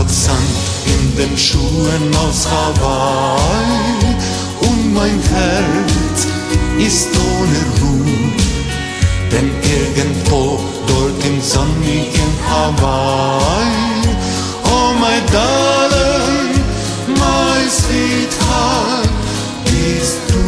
hat Sand in den Schuhen aus Hawaii und mein Herz ist ohne Ruhe, denn irgendwo dort im sonnigen Hawaii, oh my darling, my sweetheart, bist du.